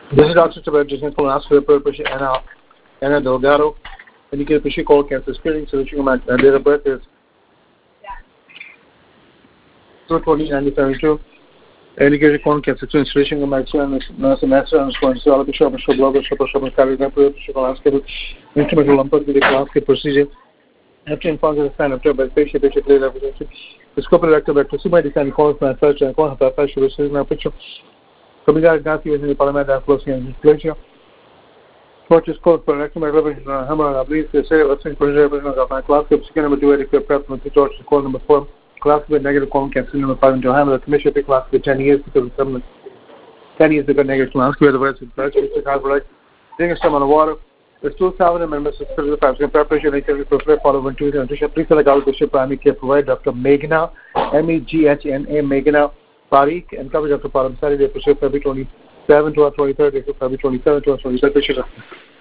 This is Dr. Tabajis for last purpose Anna Delgado. Indicated Pacific Cold Cancer Screening, so my date of birth is 2/20/1972. Indicated colon cancer installation of my semester and scoring solid bishop and blog bishop instrumental lumpectomy procedure. After informed the sign of by patient later the scope of the rectal super design calls my first and call her first now picture. Coming out got you in the parliament and closing and pleasure. Purchase code for rectal hammer and please say what's in preservation of my class of second number 2 adequate prep with George call number 4. Class with negative colon cancer number 5 into hammer the commission pick class with 10 years because of 10 years ago negative class where the words with blood to carbolite. Taking some on the water. There's 2,000 members of the preparation for follow on Tuesday and Bishop. Please select out Bishop Primary Care Provider Dr. Meghna, MEGHNA Meghna Parikh, and coverage Dr. Param Saturday for February 27 to 23rd, February 27 to 23rd.